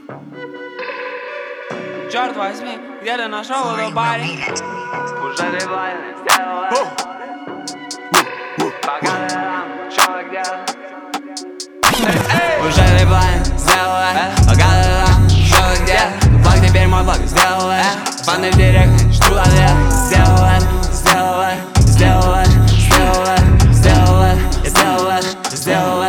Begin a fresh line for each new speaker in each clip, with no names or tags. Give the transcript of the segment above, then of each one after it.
Черт возьми, где ты нашел эту парень? Уже реально сделала. Пока ты там, чё где? Уже реплайн сделала. Пока ты там, чё где? Блог теперь мой блог сделала. Фаны в директ, жду ответ. Сделала, сделала, сделала, сделала, сделала, сделала, сделала.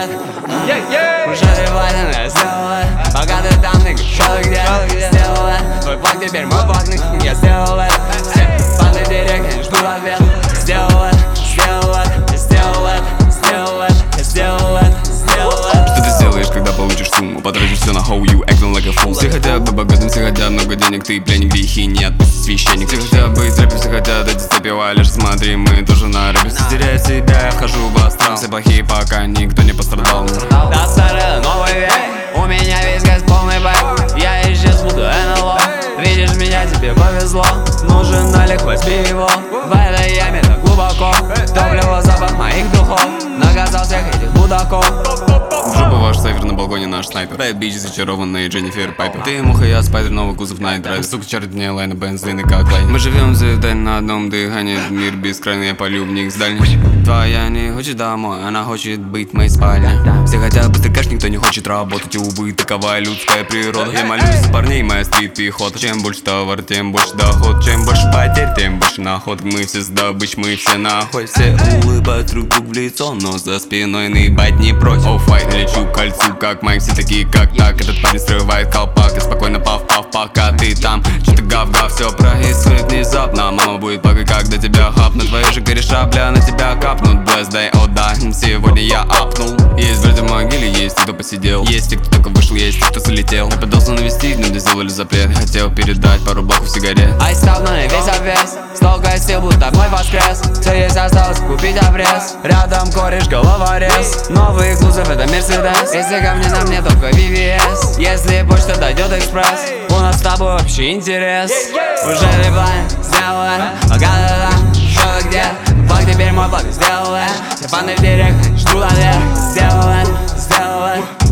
Уже реплайн сделала. Пока ты там, нигга, чё где? Сделала. Твой блог теперь мой блог, нигга, я сделала. Фаны в директ, жду ответ. Сделала, сделала, сделала, сделала, сделала, сделала.
Что ты сделаешь, когда получишь сумму? Потратишь все на how you acting like a fool. Все хотят быть богатым, все хотят много денег. Ты пленник, грехи не отпустит священник. Все хотят быть рэпер, все хотят эти запивая. Лишь смотри, мы тоже на рэпе. Теряю себя, я вхожу в астрал. Все плохие, пока никто не пострадал.
Да, старый новый век. У меня весь газ полный байк. Я исчез, буду НЛО. Видишь меня, тебе повезло. Нужен налик, возьми его. В этой яме так глубоко. Топливо, запах моих духов. Наказал всех этих мудаков.
В жопу ваш сайфер, на балконе наш снайпер. Bad bitch, зачарованный Дженнифер Пайпер. Ты муха, я спайдер, новый кузов найт-драйвер. Сука, чарт мне лайна, бензины как лайн. Мы живем завидать на одном дыхании. Мир бескрайний, я полю в них с дальних. Твоя не хочет домой, она хочет быть в моей спальне. Все хотят быстрый кэш, никто не хочет работать. Увы, такова людская природа. Я молюсь за парней, моя стрит-пехота. Чем больше товар, тем больше доход. Чем больше потерь, тем больше наход. Мы все с добычей, мы все нахуй. Все улыбают друг другу в лицо, но за спиной наебать не прочь. Оу, файт, лечу к кольцу, как Майк, все такие как так. Этот парень срывает колпак и спокойно пав-пав, пока ты там. Что-то гав-гав, все происходит внезапно. Мама будет плакать, когда тебя хапнут. Твои же кореша, бля, на тебя капнут. Bless day, о да, сегодня я апнул. Есть вроде в могиле, есть те, кто посидел. Есть те, кто только вышел, есть те, кто залетел. Я пытался навестить, но мне сделали запрет. Хотел передать пару блоков сигарет.
Айставленный весь обвес. Столько сил, будто мой воскрес. Все есть, осталось купить обрез. Рядом кореш, головорез. Новый кузов, это Мерседес. Если ко мне, на мне только VVS. Если почта дойдет экспресс, у нас с тобой общий интерес. Уже реплайн сделала. Пока ты там, чё где? Блог теперь мой блог сделала. Все фаны в директ, жду ответ. Сделала, сделала.